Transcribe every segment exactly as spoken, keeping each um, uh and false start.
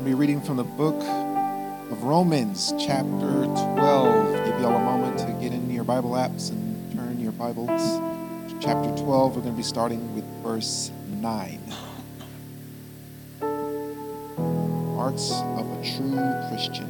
be reading from the book of Romans, chapter twelve. Give y'all a moment to get in your Bible apps and turn your Bibles to chapter twelve. We're going to be starting with verse nine. Marks of a true Christian.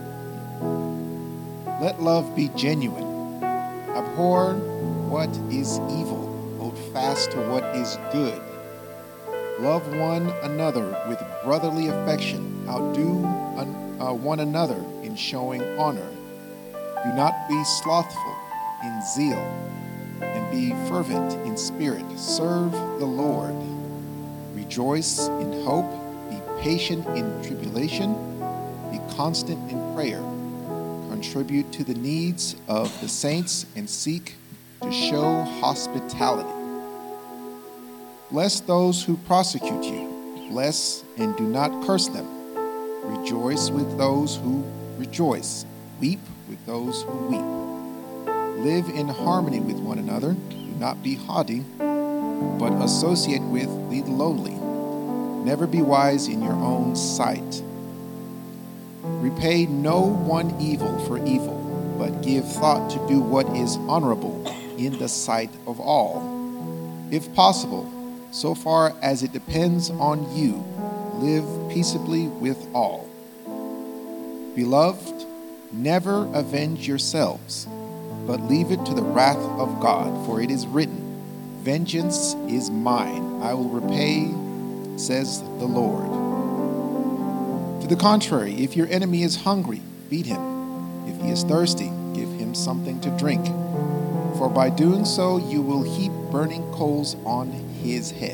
Let love be genuine. Abhor what is evil. Hold fast to what is good. Love one another with brotherly affection. Outdo uh, one another in showing honor. Do not be slothful in zeal, and be fervent in spirit. Serve the Lord. Rejoice in hope. Be patient in tribulation. Be constant in prayer. Contribute to the needs of the saints and seek to show hospitality. Bless those who persecute you. Bless and do not curse them. Rejoice with those who rejoice. Weep with those who weep. Live in harmony with one another. Do not be haughty, but associate with the lowly. Never be wise in your own sight. Repay no one evil for evil, but give thought to do what is honorable in the sight of all. If possible, so far as it depends on you, live peaceably with all. Beloved, never avenge yourselves, but leave it to the wrath of God, for it is written, "Vengeance is mine, I will repay, says the Lord." To the contrary, if your enemy is hungry, feed him. If he is thirsty, give him something to drink. For by doing so, you will heap burning coals on his head.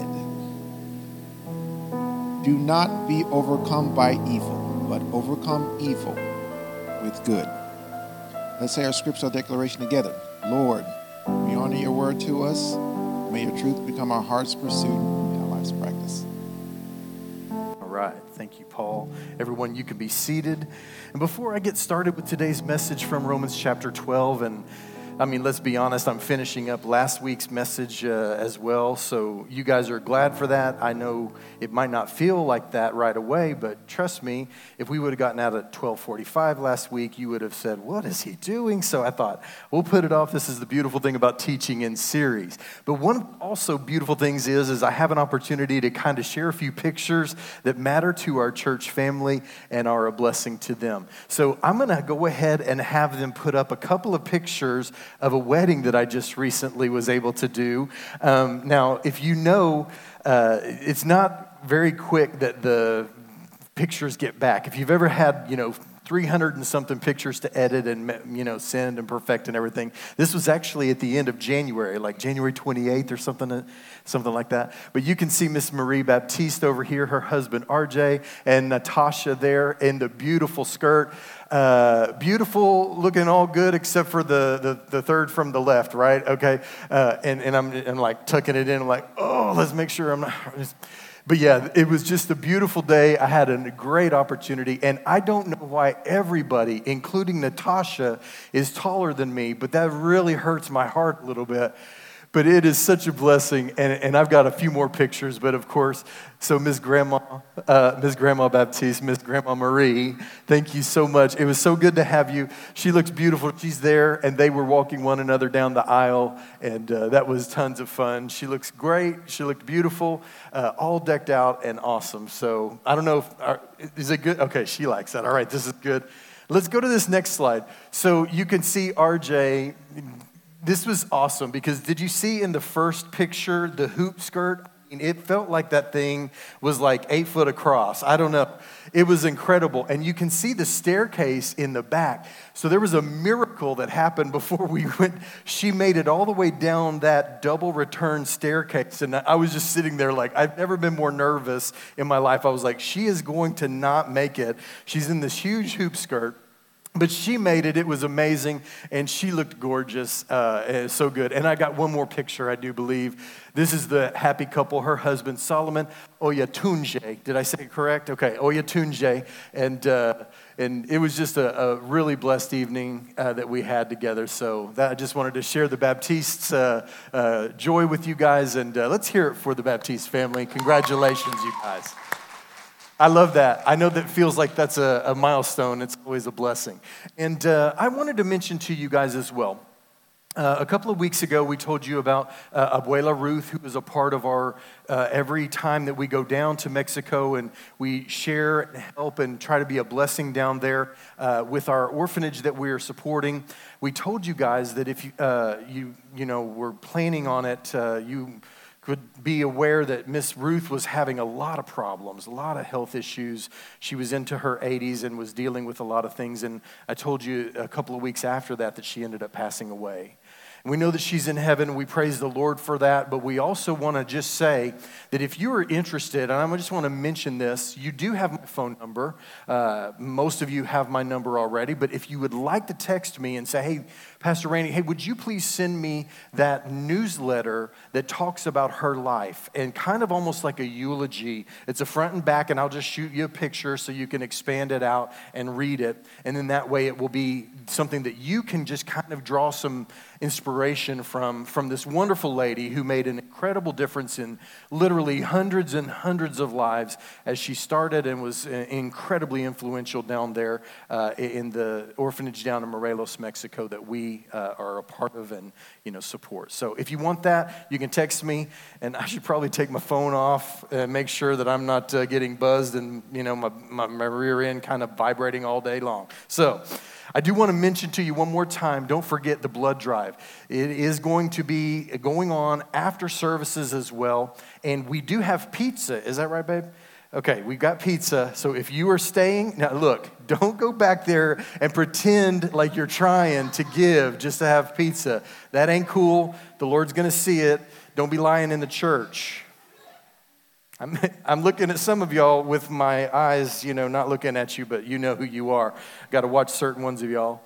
Do not be overcome by evil, but overcome evil with good. Let's say our scriptural declaration together. Lord, we honor your word to us. May your truth become our heart's pursuit and our life's practice. All right. Thank you, Paul. Everyone, you can be seated. And before I get started with today's message from Romans chapter twelve, and I mean, let's be honest, I'm finishing up last week's message uh, as well, so you guys are glad for that. I know it might not feel like that right away, but trust me, if we would have gotten out at twelve forty-five last week, you would have said, what is he doing? So I thought, we'll put it off. This is the beautiful thing about teaching in series. But one also beautiful things is, is I have an opportunity to kind of share a few pictures that matter to our church family and are a blessing to them. So I'm going to go ahead and have them put up a couple of pictures of a wedding that I just recently was able to do. Um, now, if you know, uh, it's not very quick that the pictures get back. If you've ever had, you know, three hundred and something pictures to edit and, you know, send and perfect and everything. This was actually at the end of January, like January twenty-eighth or something, something like that. But you can see Miss Marie Baptiste over here, her husband R J, and Natasha there in the beautiful skirt. Uh, beautiful, looking all good except for the, the, the third from the left, right? Okay. Uh, and, and I'm, I'm like tucking it in. I'm like, oh, let's make sure I'm not... But yeah, it was just a beautiful day. I had a great opportunity, and I don't know why everybody, including Natasha, is taller than me, but that really hurts my heart a little bit. But it is such a blessing, and, and I've got a few more pictures, but of course, so Miss Grandma, uh, Miss Grandma Baptiste, Miss Grandma Marie, thank you so much. It was so good to have you. She looks beautiful. She's there, and they were walking one another down the aisle, and uh, that was tons of fun. She looks great. She looked beautiful, uh, all decked out and awesome. So I don't know if, are, is it good? Okay, she likes that. All right, this is good. Let's go to this next slide. So you can see R J. This was awesome because did you see in the first picture the hoop skirt? I mean, it felt like that thing was like eight foot across. I don't know. It was incredible. And you can see the staircase in the back. So there was a miracle that happened before we went. She made it all the way down that double return staircase. And I was just sitting there like, I've never been more nervous in my life. I was like, she is going to not make it. She's in this huge hoop skirt. But she made it. It was amazing, and she looked gorgeous. Uh, so good. And I got one more picture, I do believe. This is the happy couple, her husband, Solomon Oyatunje. Did I say it correct? Okay, Oyatunje. And uh, and it was just a, a really blessed evening uh, that we had together. So that, I just wanted to share the Baptiste's uh, uh, joy with you guys. And uh, let's hear it for the Baptiste family. Congratulations, you guys. I love that. I know that feels like that's a, a milestone. It's always a blessing. And uh, I wanted to mention to you guys as well. Uh, a couple of weeks ago, we told you about uh, Abuela Ruth, who is a part of our, uh, every time that we go down to Mexico and we share and help and try to be a blessing down there uh, with our orphanage that we are supporting. We told you guys that if you, uh, you, you know, were planning on it, uh, you could be aware that Miss Ruth was having a lot of problems, a lot of health issues. She was into her eighties and was dealing with a lot of things. And I told you a couple of weeks after that that she ended up passing away. We know that she's in heaven. We praise the Lord for that. But we also want to just say that if you are interested, and I just want to mention this, you do have my phone number. Uh, most of you have my number already. But if you would like to text me and say, hey, Pastor Randy, hey, would you please send me that newsletter that talks about her life and kind of almost like a eulogy. It's a front and back, and I'll just shoot you a picture so you can expand it out and read it. And then that way it will be something that you can just kind of draw some inspiration from, from this wonderful lady who made an incredible difference in literally hundreds and hundreds of lives as she started and was incredibly influential down there uh, in the orphanage down in Morelos, Mexico that we uh, are a part of and you know support. So if you want that, you can text me, and I should probably take my phone off and make sure that I'm not uh, getting buzzed and you know my, my, my rear end kind of vibrating all day long. So I do want to mention to you one more time, don't forget the blood drive. It is going to be going on after services as well. And we do have pizza. Is that right, babe? Okay, we've got pizza. So if you are staying, now look, don't go back there and pretend like you're trying to give just to have pizza. That ain't cool. The Lord's going to see it. Don't be lying in the church. I'm, I'm looking at some of y'all with my eyes, you know, not looking at you, but you know who you are. Got to watch certain ones of y'all.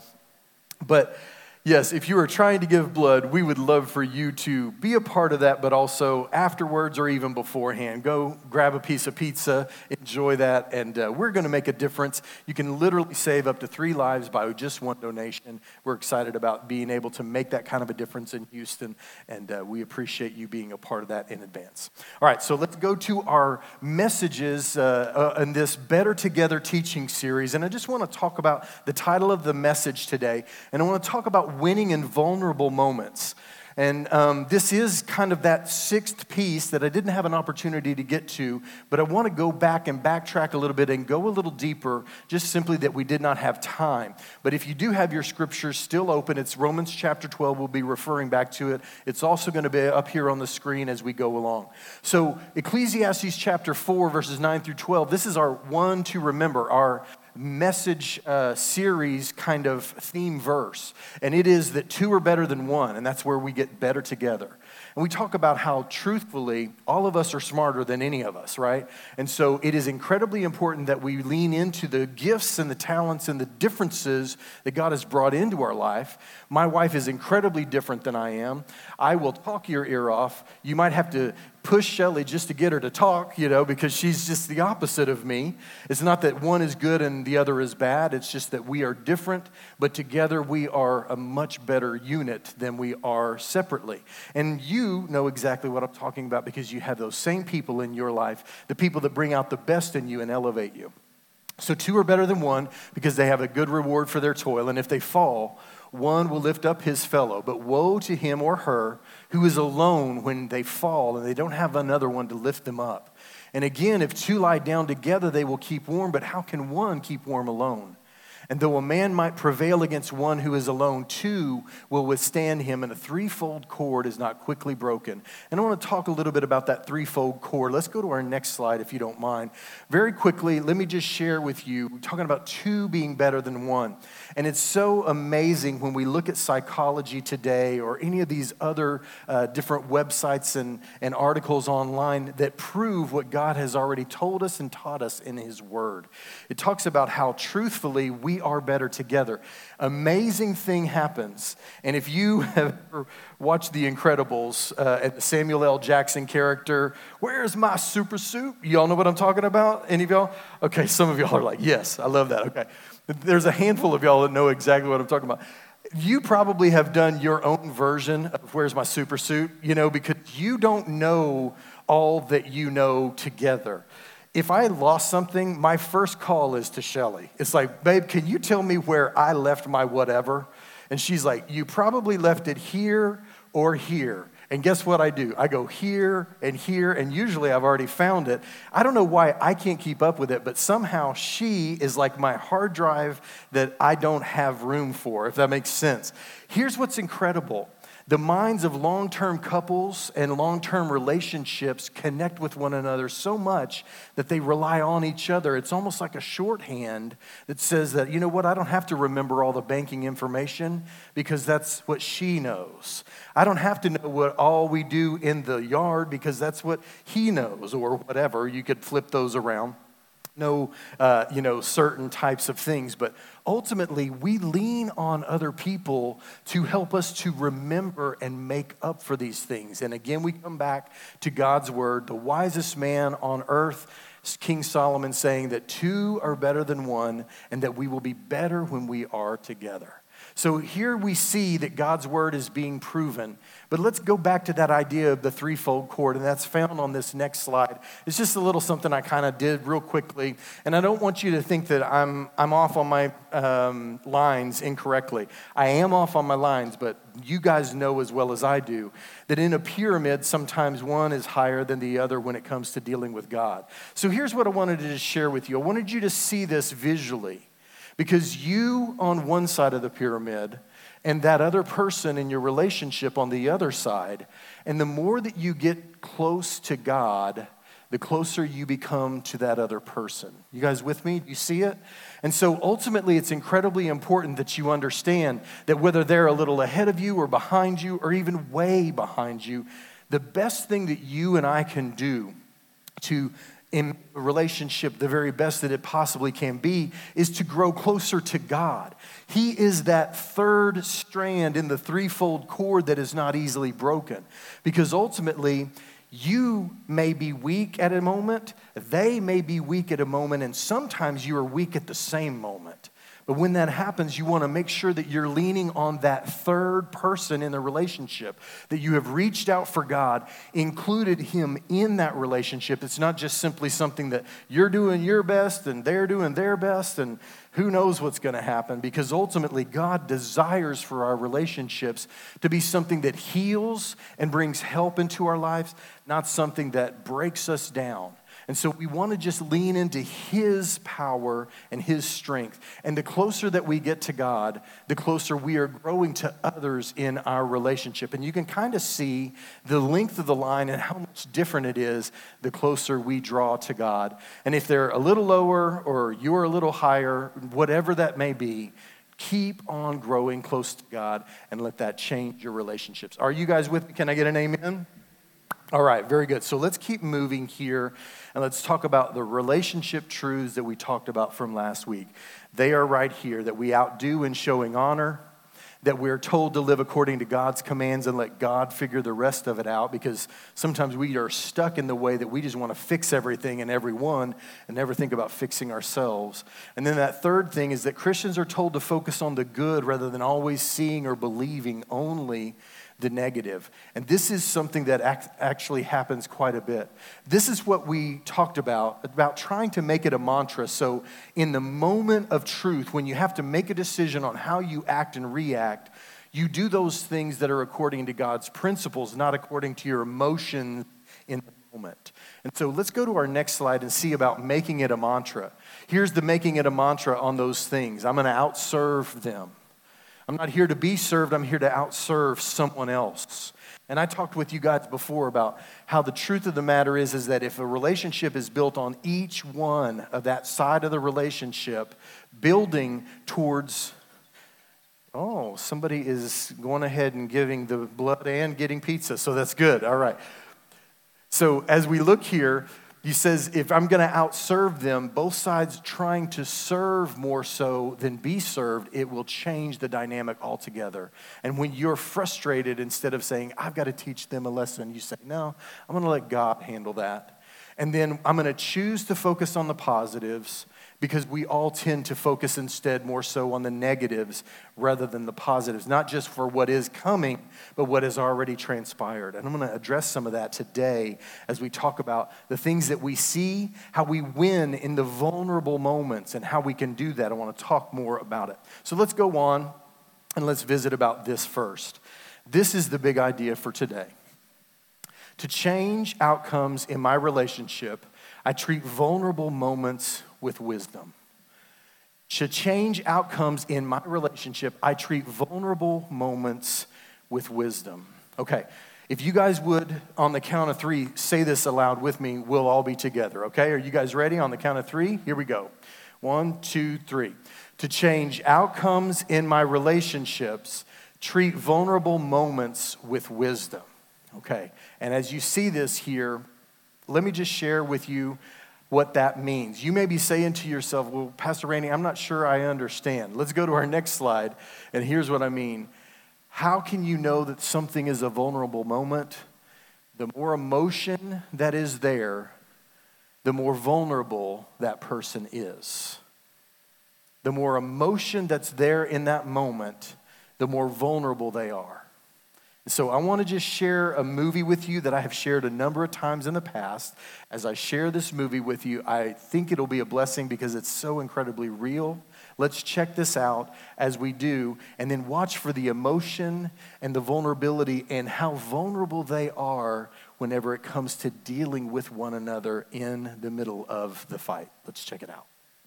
But yes, if you are trying to give blood, we would love for you to be a part of that, but also afterwards or even beforehand. Go grab a piece of pizza, enjoy that, and uh, we're going to make a difference. You can literally save up to three lives by just one donation. We're excited about being able to make that kind of a difference in Houston, and uh, we appreciate you being a part of that in advance. All right, so let's go to our messages uh, uh, in this Better Together teaching series, and I just want to talk about the title of the message today, and I want to talk about winning in vulnerable moments. And um, this is kind of that sixth piece that I didn't have an opportunity to get to, but I want to go back and backtrack a little bit and go a little deeper, just simply that we did not have time. But if you do have your scriptures still open, it's Romans chapter twelve. We'll be referring back to it. It's also going to be up here on the screen as we go along. So Ecclesiastes chapter four, verses nine through twelve, this is our one to remember, our message uh, series kind of theme verse. And it is that two are better than one, and that's where we get better together. And we talk about how, truthfully, all of us are smarter than any of us, right? And so it is incredibly important that we lean into the gifts and the talents and the differences that God has brought into our life. My wife is incredibly different than I am. I will talk your ear off. You might have to push Shelly just to get her to talk, you know, because she's just the opposite of me. It's not that one is good and the other is bad. It's just that we are different, but together we are a much better unit than we are separately. And you know exactly what I'm talking about because you have those same people in your life, the people that bring out the best in you and elevate you. So two are better than one because they have a good reward for their toil. And if they fall, one will lift up his fellow, but woe to him or her who is alone when they fall and they don't have another one to lift them up. And again, if two lie down together, they will keep warm, but how can one keep warm alone? And though a man might prevail against one who is alone, two will withstand him, and a threefold cord is not quickly broken. And I want to talk a little bit about that threefold cord. Let's go to our next slide, if you don't mind. Very quickly, let me just share with you, we're talking about two being better than one. And it's so amazing when we look at psychology today or any of these other uh, different websites and, and articles online that prove what God has already told us and taught us in His Word. It talks about how truthfully we are better together. Amazing thing happens. And if you have ever watched The Incredibles, uh, and the Samuel L. Jackson character, where's my super suit? Y'all know what I'm talking about? Any of y'all? Okay, some of y'all are like, yes, I love that. Okay. There's a handful of y'all that know exactly what I'm talking about. You probably have done your own version of where's my super suit, you know, because you don't know all that you know together. if I lost something, my first call is to Shelly. It's like, babe, can you tell me where I left my whatever? And she's like, you probably left it here or here. And guess what I do? I go here and here, and usually I've already found it. I don't know why I can't keep up with it, but somehow she is like my hard drive that I don't have room for, if that makes sense. Here's what's incredible. The minds of long-term couples and long-term relationships connect with one another so much that they rely on each other. It's almost like a shorthand that says that, you know what, I don't have to remember all the banking information because that's what she knows. I don't have to know what all we do in the yard because that's what he knows, or whatever. You could flip those around. No, uh, you know, certain types of things, but ultimately we lean on other people to help us to remember and make up for these things. And again, we come back to God's word, the wisest man on earth, King Solomon, saying that two are better than one and that we will be better when we are together. So here we see that God's word is being proven. But let's go back to that idea of the threefold cord, and that's found on this next slide. It's just a little something I kind of did real quickly, and I don't want you to think that I'm I'm off on my um, lines incorrectly. I am off on my lines, but you guys know as well as I do that in a pyramid, sometimes one is higher than the other when it comes to dealing with God. So here's what I wanted to just share with you. I wanted you to see this visually. Because you on one side of the pyramid and that other person in your relationship on the other side, and the more that you get close to God, the closer you become to that other person. You guys with me? Do you see it? And so ultimately, it's incredibly important that you understand that whether they're a little ahead of you or behind you or even way behind you, the best thing that you and I can do to in a relationship, the very best that it possibly can be, is to grow closer to God. He is that third strand in the threefold cord that is not easily broken. Because ultimately, you may be weak at a moment, they may be weak at a moment, and sometimes you are weak at the same moment. But when that happens, you want to make sure that you're leaning on that third person in the relationship, that you have reached out for God, included him in that relationship. It's not just simply something that you're doing your best and they're doing their best and who knows what's going to happen, because ultimately God desires for our relationships to be something that heals and brings help into our lives, not something that breaks us down. And so we want to just lean into his power and his strength. And the closer that we get to God, the closer we are growing to others in our relationship. And you can kind of see the length of the line and how much different it is the closer we draw to God. And if they're a little lower or you're a little higher, whatever that may be, keep on growing close to God and let that change your relationships. Are you guys with me? Can I get an amen? All right, very good. So let's keep moving here, and let's talk about the relationship truths that we talked about from last week. They are right here, that we outdo in showing honor, that we're told to live according to God's commands and let God figure the rest of it out, because sometimes we are stuck in the way that we just want to fix everything and everyone and never think about fixing ourselves. And then that third thing is that Christians are told to focus on the good rather than always seeing or believing only the negative. And this is something that act, actually happens quite a bit. This is what we talked about, about trying to make it a mantra. So in the moment of truth, when you have to make a decision on how you act and react, you do those things that are according to God's principles, not according to your emotions in the moment. And so let's go to our next slide and see about making it a mantra. Here's the making it a mantra on those things. I'm going to outserve them. I'm not here to be served, I'm here to outserve someone else. And I talked with you guys before about how the truth of the matter is, is that if a relationship is built on each one of that side of the relationship, building towards, oh, somebody is going ahead and giving the blood and getting pizza, so that's good, all right. So as we look here, he says, if I'm going to outserve them, both sides trying to serve more so than be served, it will change the dynamic altogether. And when you're frustrated, instead of saying, I've got to teach them a lesson, you say, no, I'm going to let God handle that. And then I'm going to choose to focus on the positives, because we all tend to focus instead more so on the negatives rather than the positives, not just for what is coming, but what has already transpired. And I'm going to address some of that today as we talk about the things that we see, how we win in the vulnerable moments, and how we can do that. I want to talk more about it. So let's go on and let's visit about this first. This is the big idea for today. To change outcomes in my relationship, I treat vulnerable moments with wisdom. To change outcomes in my relationship, I treat vulnerable moments with wisdom. Okay, if you guys would, on the count of three, say this aloud with me, we'll all be together, okay? Are you guys ready? On the count of three, here we go. One, two, three. To change outcomes in my relationships, treat vulnerable moments with wisdom. Okay, and as you see this here, let me just share with you what that means. You may be saying to yourself, well, Pastor Randy, I'm not sure I understand. Let's go to our next slide, and here's what I mean. How can you know that something is a vulnerable moment? The more emotion that is there, the more vulnerable that person is. The more emotion that's there in that moment, the more vulnerable they are. So I want to just share a movie with you that I have shared a number of times in the past. As I share this movie with you, I think it'll be a blessing because it's so incredibly real. Let's check this out as we do, and then watch for the emotion and the vulnerability and how vulnerable they are whenever it comes to dealing with one another in the middle of the fight. Let's check it out.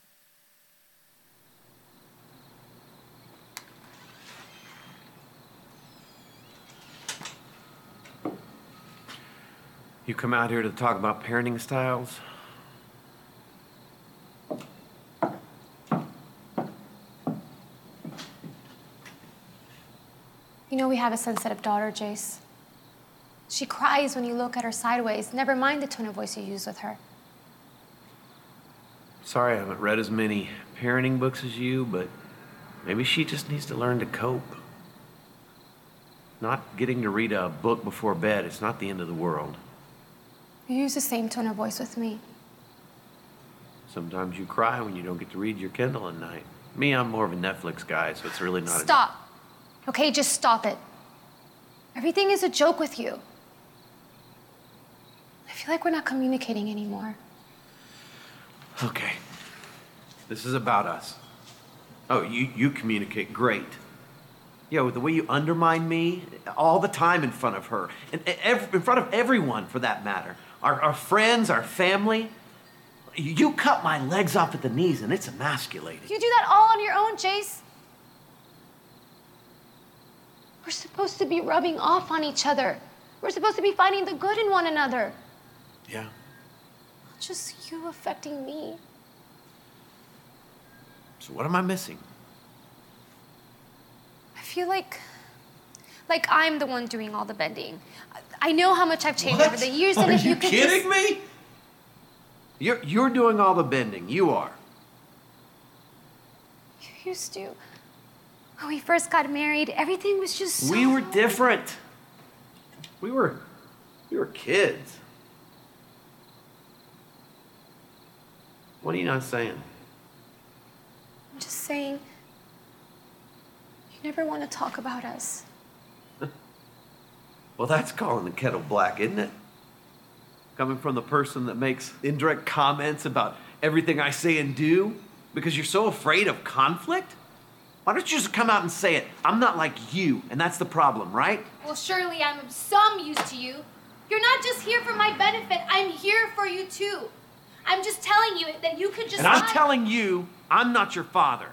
You come out here to talk about parenting styles? You know we have a sensitive daughter, Jace. She cries when you look at her sideways. Never mind the tone of voice you use with her. Sorry I haven't read as many parenting books as you, but maybe she just needs to learn to cope. Not getting to read a book before bed, it's not the end of the world. You use the same tone of voice with me. Sometimes you cry when you don't get to read your Kindle at night. Me, I'm more of a Netflix guy, so it's really not a... Stop. Okay, just stop it. Everything is a joke with you. I feel like we're not communicating anymore. Okay. This is about us. Oh, you, you communicate great. Yeah, with the way you undermine me all the time in front of her, and in front of everyone for that matter. Our, our friends, our family. You cut my legs off at the knees and it's emasculating. You do that all on your own, Jace. We're supposed to be rubbing off on each other. We're supposed to be finding the good in one another. Yeah. Not just you affecting me. So what am I missing? I feel like, like I'm the one doing all the bending. I know how much I've changed What? over the years, Are and if you, you could kidding just... me? You're, you're doing all the bending. You are. You used to. When we first got married, everything was just so... We were different. We were, we were kids. What are you not saying? I'm just saying, you never want to talk about us. Well, that's calling the kettle black, isn't it? Coming from the person that makes indirect comments about everything I say and do because you're so afraid of conflict? Why don't you just come out and say it? I'm not like you, and that's the problem, right? Well, surely I'm of some use to you. You're not just here for my benefit. I'm here for you, too. I'm just telling you that you could just... And I'm lie. telling you, I'm not your father.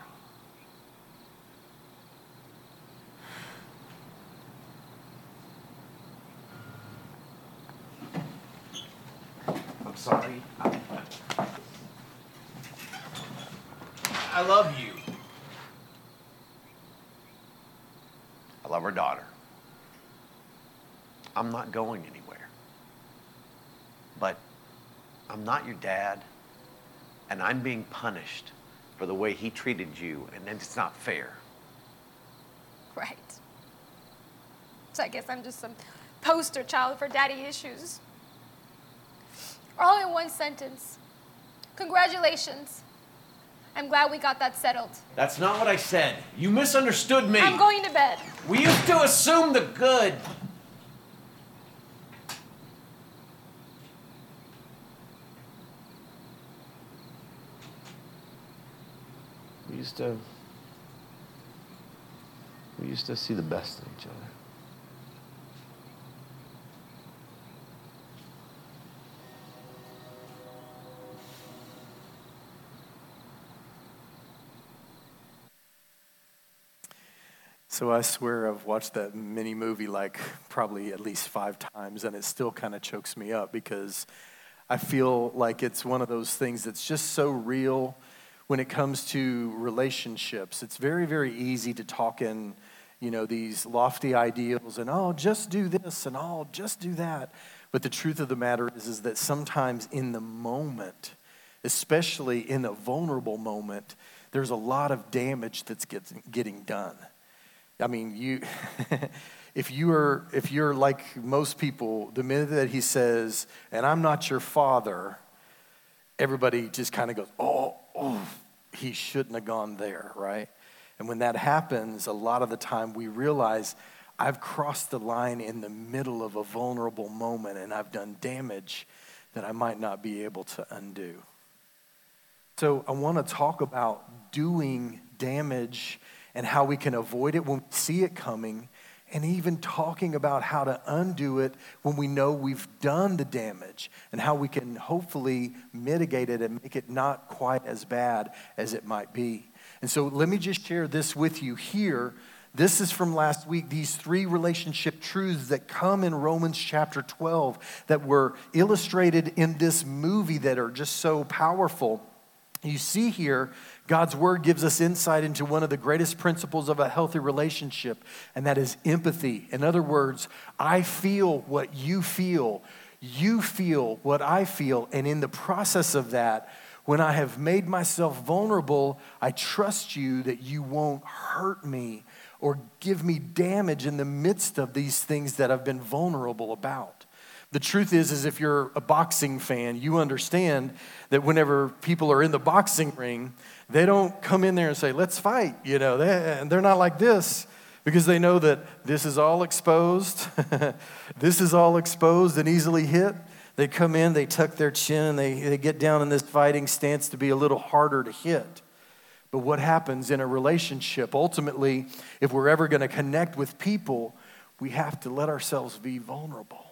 I'm sorry. I, I love you. I love our daughter. I'm not going anywhere. But I'm not your dad, and I'm being punished for the way he treated you, and it's not fair. Right. So I guess I'm just some poster child for daddy issues. All in one sentence. Congratulations. I'm glad we got that settled. That's not what I said. You misunderstood me. I'm going to bed. We used to assume the good. We used to, we used to see the best in each other. So I swear I've watched that mini movie like probably at least five times, and it still kind of chokes me up because I feel like it's one of those things that's just so real when it comes to relationships. It's very, very easy to talk in, you know, these lofty ideals and, oh, just do this and, oh, just do that. But the truth of the matter is, is that sometimes in the moment, especially in a vulnerable moment, there's a lot of damage that's gets, getting done. I mean, you, if you are, if you're like most people, the minute that he says, and I'm not your father, everybody just kind of goes, oh, oh, he shouldn't have gone there, right? And when that happens, a lot of the time we realize I've crossed the line in the middle of a vulnerable moment and I've done damage that I might not be able to undo. So I want to talk about doing damage and how we can avoid it when we see it coming, and even talking about how to undo it when we know we've done the damage, and how we can hopefully mitigate it and make it not quite as bad as it might be. And so let me just share this with you here. This is from last week, these three relationship truths that come in Romans chapter twelve that were illustrated in this movie that are just so powerful. You see here, God's word gives us insight into one of the greatest principles of a healthy relationship, and that is empathy. In other words, I feel what you feel, you feel what I feel, and in the process of that, when I have made myself vulnerable, I trust you that you won't hurt me or give me damage in the midst of these things that I've been vulnerable about. The truth is, is if you're a boxing fan, you understand that whenever people are in the boxing ring, they don't come in there and say, let's fight. You know, they, they're not like this because they know that this is all exposed. This is all exposed and easily hit. They come in, they tuck their chin, and they, they get down in this fighting stance to be a little harder to hit. But what happens in a relationship, ultimately, if we're ever going to connect with people, we have to let ourselves be vulnerable.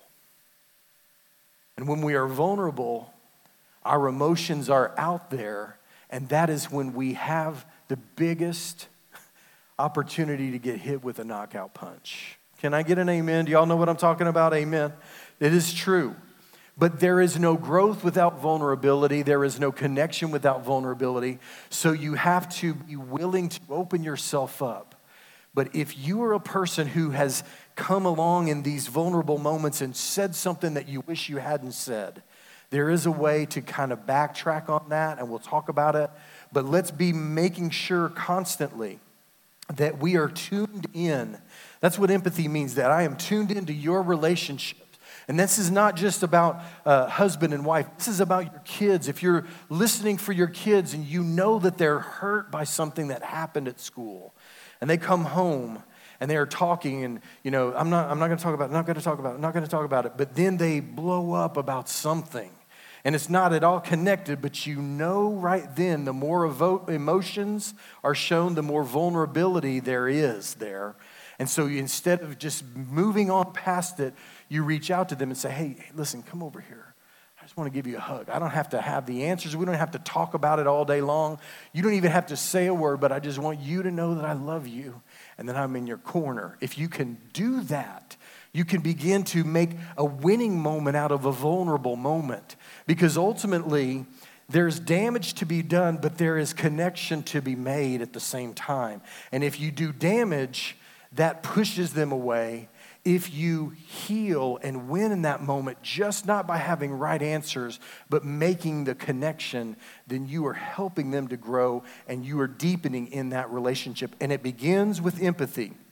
And when we are vulnerable, our emotions are out there, and that is when we have the biggest opportunity to get hit with a knockout punch. Can I get an amen? Do y'all know what I'm talking about? Amen. It is true. But there is no growth without vulnerability. There is no connection without vulnerability. So you have to be willing to open yourself up. But if you are a person who has come along in these vulnerable moments and said something that you wish you hadn't said, there is a way to kind of backtrack on that, and we'll talk about it. But let's be making sure constantly that we are tuned in. That's what empathy means, that I am tuned into your relationships. And this is not just about uh, husband and wife. This is about your kids. If you're listening for your kids and you know that they're hurt by something that happened at school, and they come home and they are talking, and you know, I'm not, I'm not going to talk about it, not going to talk about it, not going to talk about it. But then they blow up about something, and it's not at all connected. But you know, right then, the more evo- emotions are shown, the more vulnerability there is there. And so you, instead of just moving on past it, you reach out to them and say, hey, listen, come over here. I just want to give you a hug. I don't have to have the answers. We don't have to talk about it all day long. You don't even have to say a word, but I just want you to know that I love you and that I'm in your corner. If you can do that, you can begin to make a winning moment out of a vulnerable moment, because ultimately there's damage to be done, but there is connection to be made at the same time. And if you do damage, that pushes them away. If you heal and win in that moment, just not by having right answers, but making the connection, then you are helping them to grow and you are deepening in that relationship. And it begins with empathy.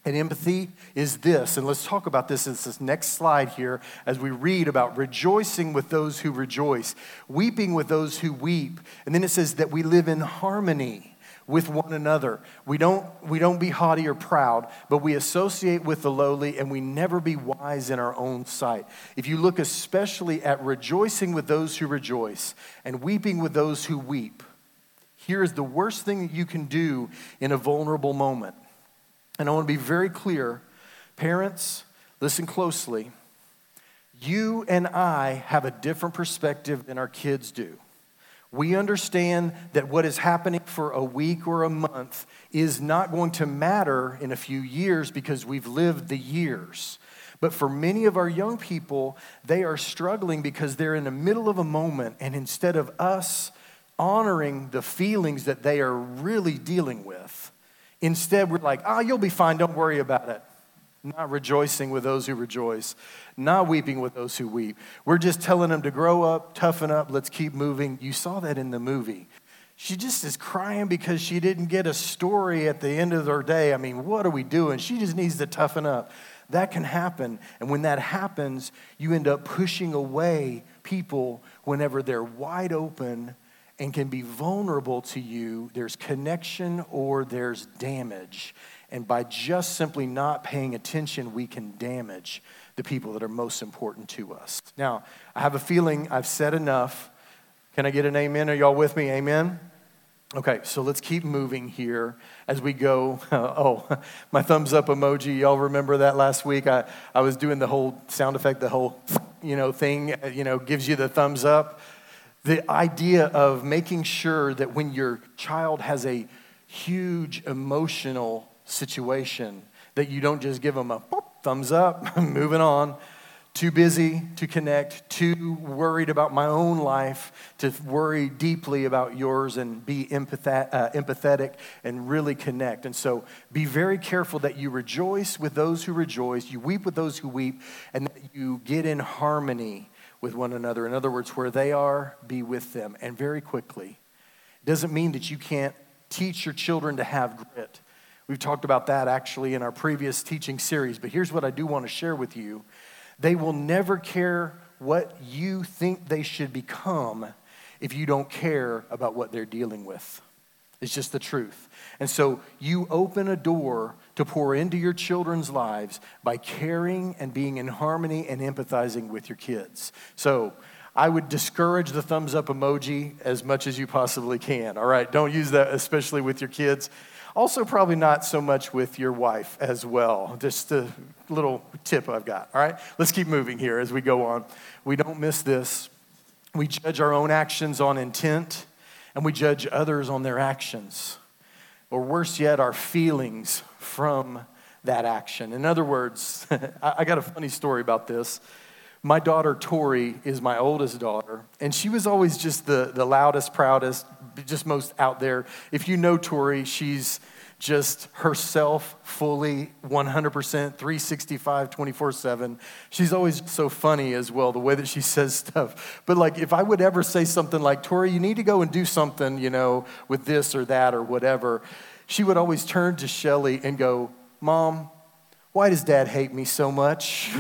And empathy is this, and let's talk about this in this next slide here as we read about rejoicing with those who rejoice, weeping with those who weep. And then it says that we live in harmony with one another. We don't, we don't be haughty or proud, but we associate with the lowly, and we never be wise in our own sight. If you look especially at rejoicing with those who rejoice and weeping with those who weep, here is the worst thing that you can do in a vulnerable moment. And I want to be very clear. Parents, listen closely. You and I have a different perspective than our kids do. We understand that what is happening for a week or a month is not going to matter in a few years because we've lived the years. But for many of our young people, they are struggling because they're in the middle of a moment, and instead of us honoring the feelings that they are really dealing with, instead, we're like, oh, you'll be fine, don't worry about it. Not rejoicing with those who rejoice, not weeping with those who weep. We're just telling them to grow up, toughen up, let's keep moving. You saw that in the movie. She just is crying because she didn't get a story at the end of her day. I mean, what are we doing? She just needs to toughen up. That can happen. And when that happens, you end up pushing away people whenever they're wide open and can be vulnerable to you. There's connection or there's damage. And by just simply not paying attention, we can damage the people that are most important to us. Now, I have a feeling I've said enough. Can I get an amen? Are y'all with me? Amen? Okay, so let's keep moving here as we go. Oh, my thumbs up emoji. Y'all remember that last week? I, I was doing the whole sound effect, the whole, you know, thing, you know, gives you the thumbs up. The idea of making sure that when your child has a huge emotional situation, that you don't just give them a thumbs up, moving on, too busy to connect, too worried about my own life to worry deeply about yours and be empath- uh, empathetic and really connect. And so be very careful that you rejoice with those who rejoice, you weep with those who weep, and that you get in harmony with one another. In other words, where they are, be with them. And very quickly, it doesn't mean that you can't teach your children to have grit. We've talked about that actually in our previous teaching series, but here's what I do want to share with you. They will never care what you think they should become if you don't care about what they're dealing with. It's just the truth. And so you open a door to pour into your children's lives by caring and being in harmony and empathizing with your kids. So I would discourage the thumbs up emoji as much as you possibly can. All right, don't use that, especially with your kids. Also, probably not so much with your wife as well. Just a little tip I've got. All right, let's keep moving here as we go on. We don't miss this. We judge our own actions on intent, and we judge others on their actions. Or worse yet, our feelings from that action. In other words, I got a funny story about this. My daughter, Tori, is my oldest daughter, and she was always just the, the loudest, proudest, just most out there. If you know Tori, she's just herself fully, one hundred percent, three sixty-five, twenty-four seven. She's always so funny as well, the way that she says stuff. But like, if I would ever say something like, Tori, you need to go and do something, you know, with this or that or whatever, she would always turn to Shelly and go, Mom, why does Dad hate me so much?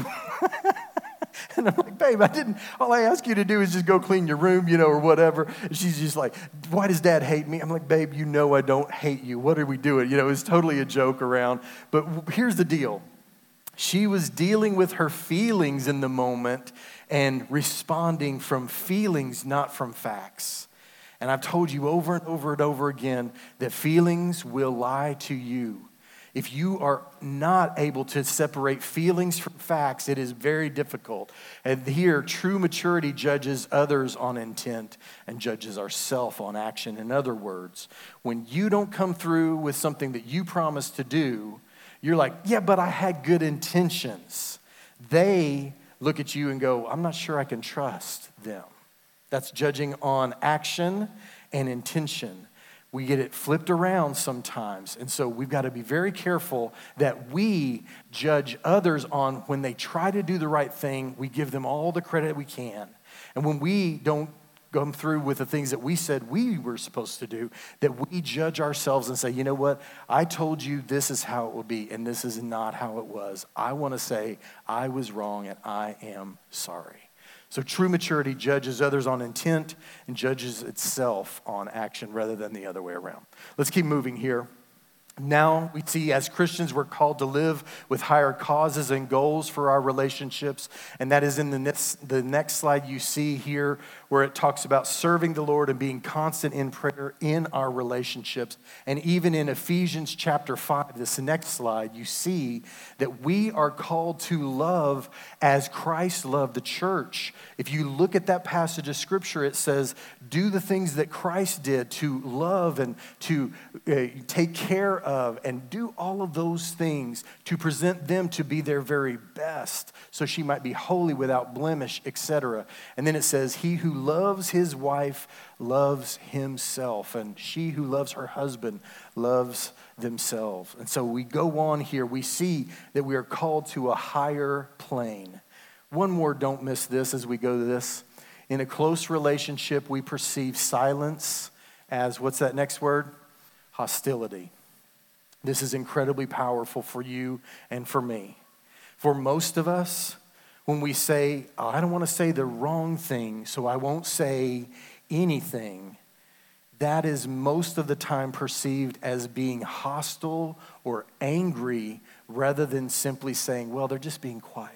And I'm like, babe, I didn't, all I ask you to do is just go clean your room, you know, or whatever. And she's just like, why does Dad hate me? I'm like, babe, you know I don't hate you. What are we doing? You know, it's totally a joke around. But here's the deal. She was dealing with her feelings in the moment and responding from feelings, not from facts. And I've told you over and over and over again that feelings will lie to you. If you are not able to separate feelings from facts, it is very difficult. And here, true maturity judges others on intent and judges ourselves on action. In other words, when you don't come through with something that you promised to do, you're like, yeah, but I had good intentions. They look at you and go, I'm not sure I can trust them. That's judging on action and intention. We get it flipped around sometimes. And so we've got to be very careful that we judge others on when they try to do the right thing, we give them all the credit we can. And when we don't come through with the things that we said we were supposed to do, that we judge ourselves and say, you know what, I told you this is how it will be, and this is not how it was. I want to say I was wrong and I am sorry. So true maturity judges others on intent and judges itself on action rather than the other way around. Let's keep moving here. Now we see as Christians we're called to live with higher causes and goals for our relationships. And that is in the next, the next slide you see here where it talks about serving the Lord and being constant in prayer in our relationships. And even in Ephesians chapter five, this next slide, you see that we are called to love as Christ loved the church. If you look at that passage of scripture, it says, do the things that Christ did, to love and to uh, take care of and do all of those things to present them to be their very best so she might be holy without blemish, et cetera. And then it says, he who loves his wife loves himself, and she who loves her husband loves themselves. And so we go on here, we see that we are called to a higher plane. One more, don't miss this as we go to this. In a close relationship, we perceive silence as, what's that next word? Hostility. This is incredibly powerful for you and for me. For most of us, when we say, oh, I don't want to say the wrong thing, so I won't say anything, that is most of the time perceived as being hostile or angry rather than simply saying, well, they're just being quiet.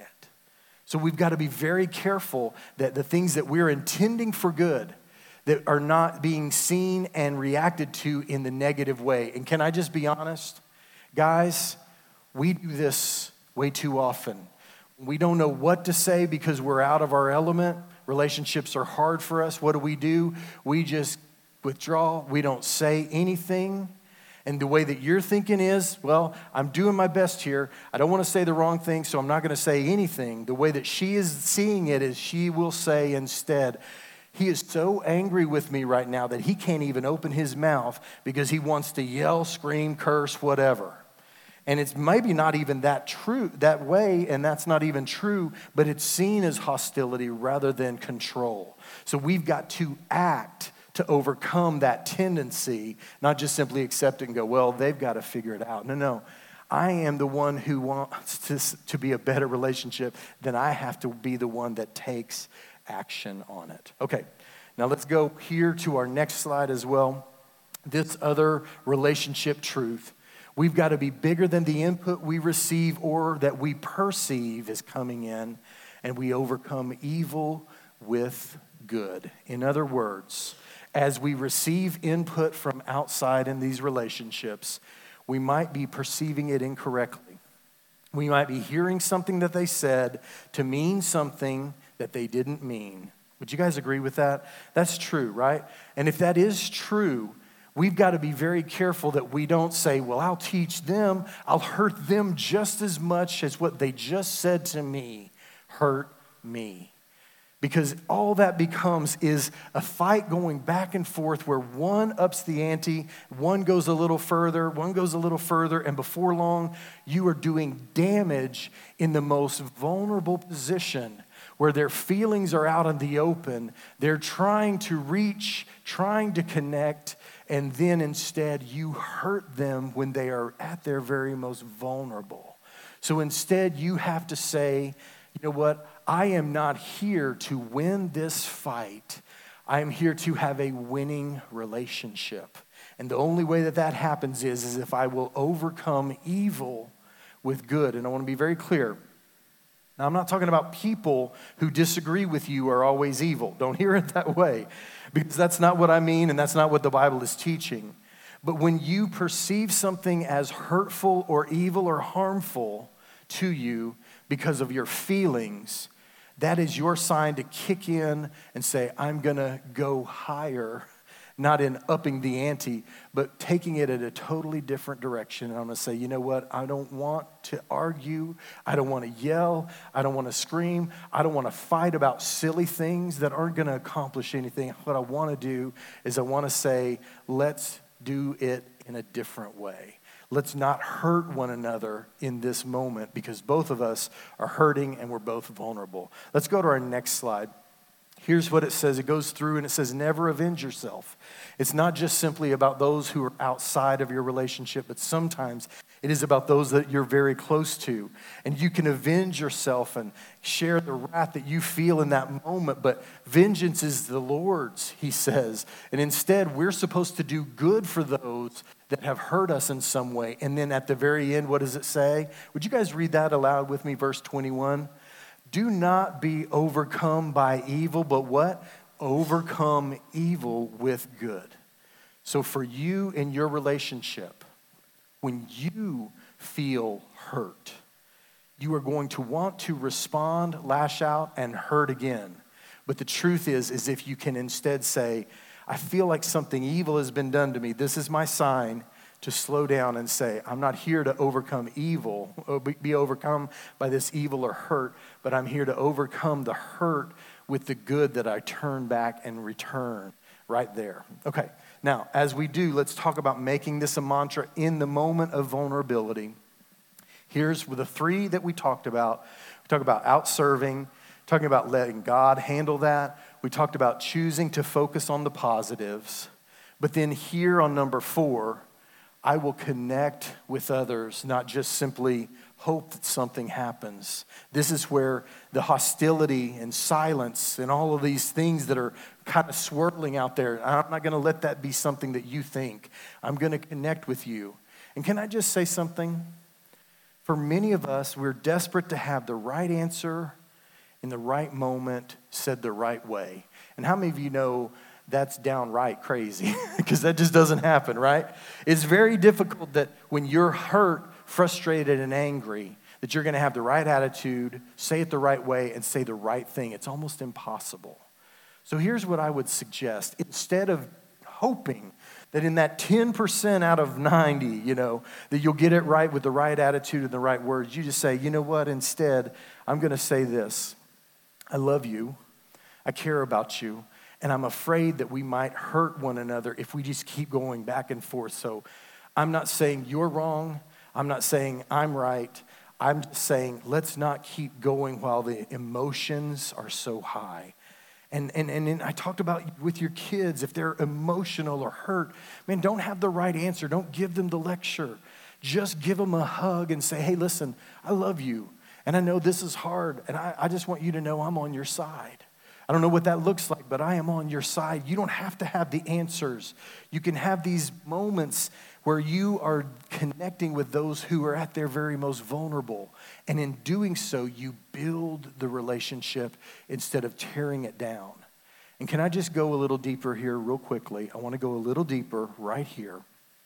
So we've got to be very careful that the things that we're intending for good that are not being seen and reacted to in the negative way. And can I just be honest? Guys, we do this way too often. We don't know what to say because we're out of our element. Relationships are hard for us. What do we do? We just withdraw. We don't say anything. And the way that you're thinking is, well, I'm doing my best here. I don't want to say the wrong thing, so I'm not going to say anything. The way that she is seeing it is she will say instead, he is so angry with me right now that he can't even open his mouth because he wants to yell, scream, curse, whatever. And it's maybe not even that true, that way, and that's not even true, but it's seen as hostility rather than control. So we've got to act to overcome that tendency, not just simply accept it and go, well, they've got to figure it out. No, no. I am the one who wants to, to be a better relationship, then I have to be the one that takes action on it. Okay, now let's go here to our next slide as well. This other relationship truth. We've got to be bigger than the input we receive or that we perceive is coming in, and we overcome evil with good. In other words, as we receive input from outside in these relationships, we might be perceiving it incorrectly. We might be hearing something that they said to mean something that they didn't mean. Would you guys agree with that? That's true, right? And if that is true, we've got to be very careful that we don't say, well, I'll teach them, I'll hurt them just as much as what they just said to me hurt me. Because all that becomes is a fight going back and forth where one ups the ante, one goes a little further, one goes a little further, and before long, you are doing damage in the most vulnerable position where their feelings are out in the open. They're trying to reach, trying to connect, and then instead you hurt them when they are at their very most vulnerable. So instead you have to say, you know what? I am not here to win this fight. I am here to have a winning relationship. And the only way that that happens is, is if I will overcome evil with good. And I want to be very clear. Now, I'm not talking about people who disagree with you are always evil. Don't hear it that way, because that's not what I mean, and that's not what the Bible is teaching. But when you perceive something as hurtful or evil or harmful to you because of your feelings, that is your sign to kick in and say, I'm going to go higher, not in upping the ante, but taking it in a totally different direction. And I'm going to say, you know what? I don't want to argue. I don't want to yell. I don't want to scream. I don't want to fight about silly things that aren't going to accomplish anything. What I want to do is I want to say, let's do it in a different way. Let's not hurt one another in this moment because both of us are hurting and we're both vulnerable. Let's go to our next slide. Here's what it says. It goes through and it says, never avenge yourself. It's not just simply about those who are outside of your relationship, but sometimes it is about those that you're very close to. And you can avenge yourself and share the wrath that you feel in that moment, but vengeance is the Lord's, he says. And instead, we're supposed to do good for those that have hurt us in some way. And then at the very end, what does it say? Would you guys read that aloud with me, verse twenty-one? Do not be overcome by evil, but what? Overcome evil with good. So for you in your relationship, when you feel hurt, you are going to want to respond, lash out, and hurt again. But the truth is, is if you can instead say, I feel like something evil has been done to me. This is my sign to slow down and say, I'm not here to overcome evil, be overcome by this evil or hurt, but I'm here to overcome the hurt with the good that I turn back and return right there. Okay, now, as we do, let's talk about making this a mantra in the moment of vulnerability. Here's the three that we talked about. We talked about out-serving, talking about letting God handle that. We talked about choosing to focus on the positives. But then here on number four, I will connect with others, not just simply hope that something happens. This is where the hostility and silence and all of these things that are kind of swirling out there, I'm not going to let that be something that you think. I'm going to connect with you. And can I just say something? For many of us, we're desperate to have the right answer in the right moment, said the right way. And how many of you know that's downright crazy? Because that just doesn't happen, right? It's very difficult that when you're hurt, frustrated, and angry, that you're going to have the right attitude, say it the right way, and say the right thing. It's almost impossible. So here's what I would suggest. Instead of hoping that in that ten percent out of ninety, you know, that you'll get it right with the right attitude and the right words, you just say, you know what, instead, I'm going to say this. I love you. I care about you. And I'm afraid that we might hurt one another if we just keep going back and forth. So I'm not saying you're wrong. I'm not saying I'm right. I'm just saying let's not keep going while the emotions are so high. And, and, and and I talked about with your kids, if they're emotional or hurt, man, don't have the right answer. Don't give them the lecture. Just give them a hug and say, hey, listen, I love you. And I know this is hard. And I, I just want you to know I'm on your side. I don't know what that looks like, but I am on your side. You don't have to have the answers. You can have these moments where you are connecting with those who are at their very most vulnerable. And in doing so, you build the relationship instead of tearing it down. And can I just go a little deeper here real quickly? I want to go a little deeper right here.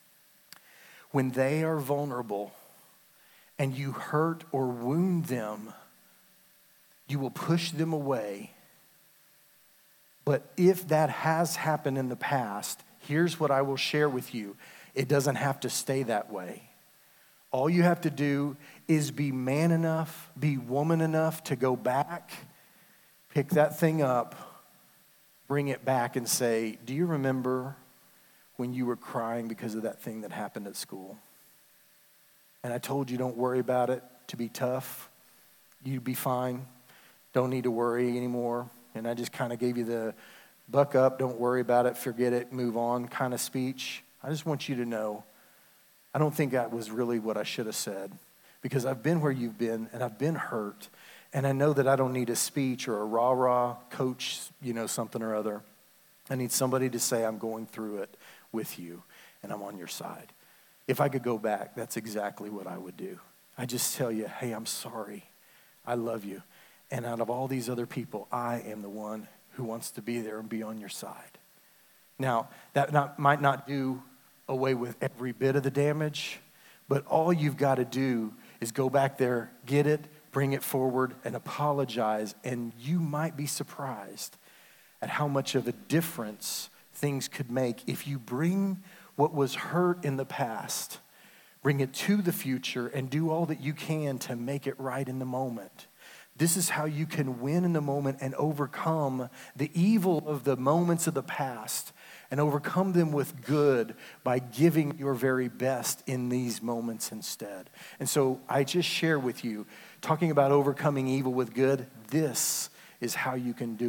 When they are vulnerable and you hurt or wound them, you will push them away. But if that has happened in the past, here's what I will share with you. It doesn't have to stay that way. All you have to do is be man enough, be woman enough to go back, pick that thing up, bring it back and say, do you remember when you were crying because of that thing that happened at school? And I told you don't worry about it, to be tough. You'd be fine. Don't need to worry anymore. And I just kind of gave you the buck up, don't worry about it, forget it, move on kind of speech. I just want you to know, I don't think that was really what I should have said, because I've been where you've been and I've been hurt. And I know that I don't need a speech or a rah-rah coach, you know, something or other. I need somebody to say I'm going through it with you and I'm on your side. If I could go back, that's exactly what I would do. I just tell you, hey, I'm sorry. I love you. And out of all these other people, I am the one who wants to be there and be on your side. Now, that not, might not do away with every bit of the damage, but all you've got to do is go back there, get it, bring it forward, and apologize. And you might be surprised at how much of a difference things could make if you bring what was hurt in the past, bring it to the future, and do all that you can to make it right in the moment. This is how you can win in the moment and overcome the evil of the moments of the past and overcome them with good by giving your very best in these moments instead. And so I just share with you, talking about overcoming evil with good, this is how you can do it.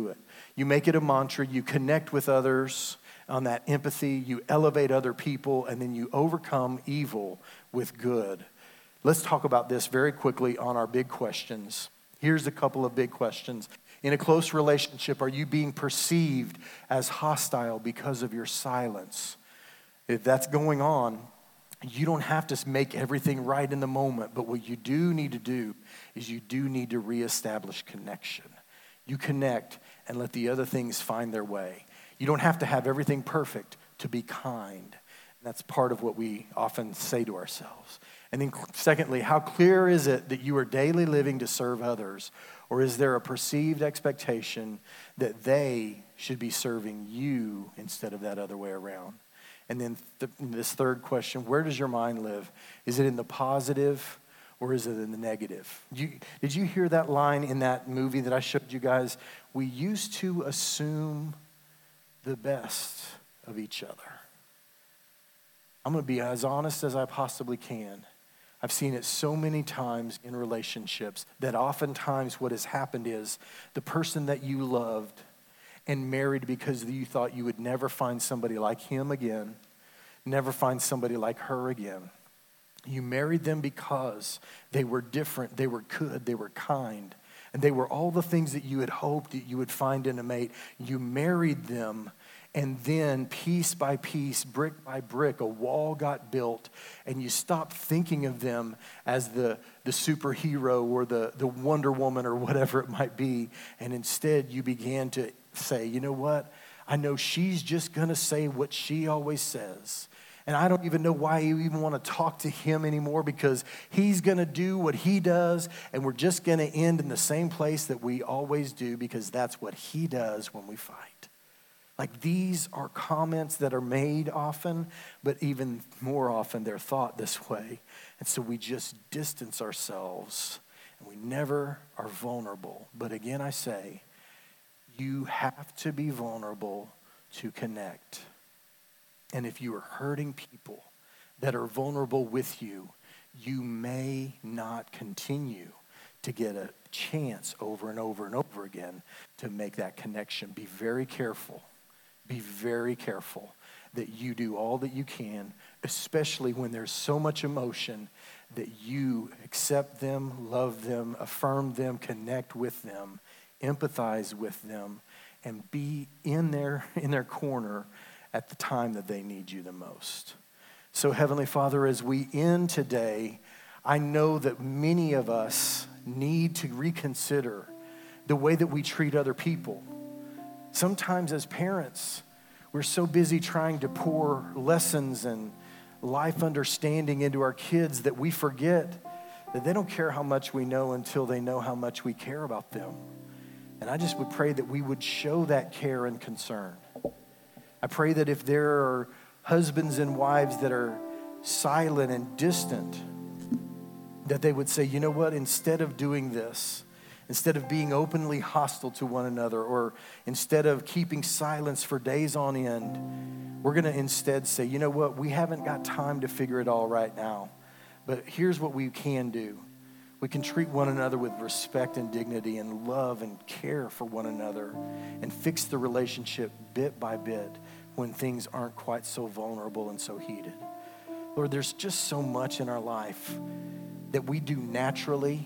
You make it a mantra. You connect with others on that empathy. You elevate other people, and then you overcome evil with good. Let's talk about this very quickly on our big questions. Here's a couple of big questions. In a close relationship, are you being perceived as hostile because of your silence? If that's going on, you don't have to make everything right in the moment, but what you do need to do is you do need to reestablish connection. You connect and let the other things find their way. You don't have to have everything perfect to be kind. And that's part of what we often say to ourselves. And then secondly, how clear is it that you are daily living to serve others? Or is there a perceived expectation that they should be serving you instead of that other way around? And then th- this third question, where does your mind live? Is it in the positive or is it in the negative? You, did you hear that line in that movie that I showed you guys? We used to assume the best of each other. I'm going to be as honest as I possibly can. I've seen it so many times in relationships that oftentimes what has happened is the person that you loved and married because you thought you would never find somebody like him again, never find somebody like her again. You married them because they were different, they were good, they were kind, and they were all the things that you had hoped that you would find in a mate. You married them, and then piece by piece, brick by brick, a wall got built, and you stopped thinking of them as the, the superhero or the, the Wonder Woman or whatever it might be, and instead you began to say, you know what? I know she's just going to say what she always says. And I don't even know why you even want to talk to him anymore because he's going to do what he does, and we're just going to end in the same place that we always do because that's what he does when we fight. Like these are comments that are made often, but even more often they're thought this way. And so we just distance ourselves and we never are vulnerable. But again, I say, you have to be vulnerable to connect. And if you are hurting people that are vulnerable with you, you may not continue to get a chance over and over and over again to make that connection. Be very careful. Be very careful that you do all that you can, especially when there's so much emotion, that you accept them, love them, affirm them, connect with them, empathize with them, and be in their, in their corner at the time that they need you the most. So Heavenly Father, as we end today, I know that many of us need to reconsider the way that we treat other people. Sometimes as parents, we're so busy trying to pour lessons and life understanding into our kids that we forget that they don't care how much we know until they know how much we care about them. And I just would pray that we would show that care and concern. I pray that if there are husbands and wives that are silent and distant, that they would say, you know what, instead of doing this, instead of being openly hostile to one another, or instead of keeping silence for days on end, we're going to instead say, you know what, we haven't got time to figure it all right now, but here's what we can do. We can treat one another with respect and dignity and love and care for one another and fix the relationship bit by bit when things aren't quite so vulnerable and so heated. Lord, there's just so much in our life that we do naturally,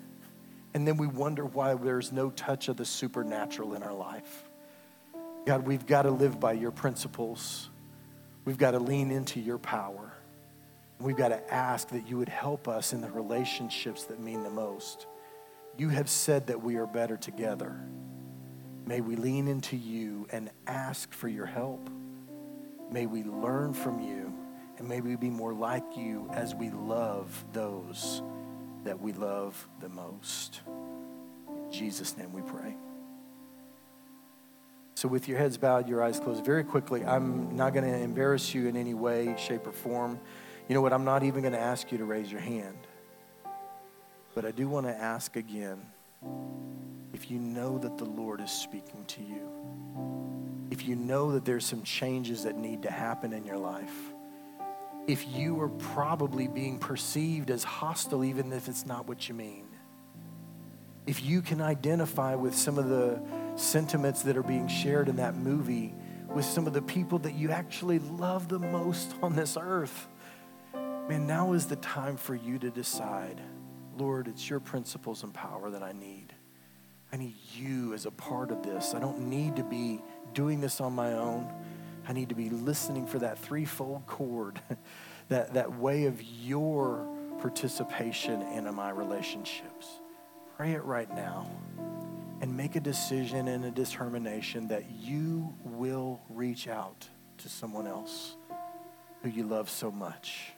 and then we wonder why there's no touch of the supernatural in our life. God, we've got to live by your principles. We've got to lean into your power. We've got to ask that you would help us in the relationships that mean the most. You have said that we are better together. May we lean into you and ask for your help. May we learn from you, and may we be more like you as we love those that we love the most. In Jesus' name we pray. So with your heads bowed, your eyes closed, very quickly, I'm not going to embarrass you in any way, shape, or form. You know what? I'm not even going to ask you to raise your hand. But I do want to ask again, if you know that the Lord is speaking to you, if you know that there's some changes that need to happen in your life, if you are probably being perceived as hostile even if it's not what you mean, if you can identify with some of the sentiments that are being shared in that movie with some of the people that you actually love the most on this earth. Man, now is the time for you to decide, Lord, it's your principles and power that I need. I need you as a part of this. I don't need to be doing this on my own. I need to be listening for that threefold cord, that, that way of your participation in my relationships. Pray it right now and make a decision and a determination that you will reach out to someone else who you love so much.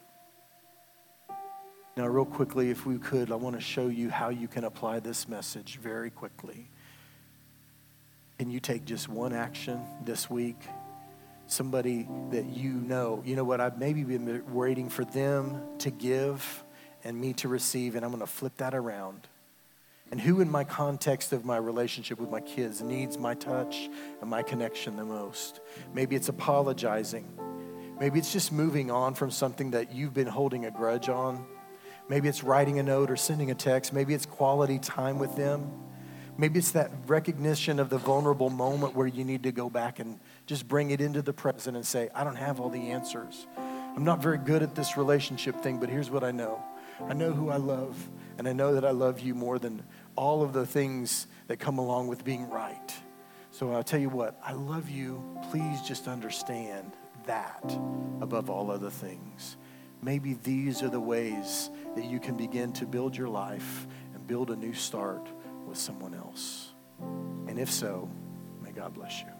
Now, real quickly, if we could, I want to show you how you can apply this message very quickly. Can you take just one action this week? Somebody that you know, you know what, I've maybe been waiting for them to give and me to receive, and I'm going to flip that around. And who in my context of my relationship with my kids needs my touch and my connection the most? Maybe it's apologizing. Maybe it's just moving on from something that you've been holding a grudge on. Maybe it's writing a note or sending a text. Maybe it's quality time with them. Maybe it's that recognition of the vulnerable moment where you need to go back and just bring it into the present and say, I don't have all the answers. I'm not very good at this relationship thing, but here's what I know. I know who I love, and I know that I love you more than all of the things that come along with being right. So I'll tell you what, I love you. Please just understand that above all other things. Maybe these are the ways that you can begin to build your life and build a new start with someone else. And if so, may God bless you.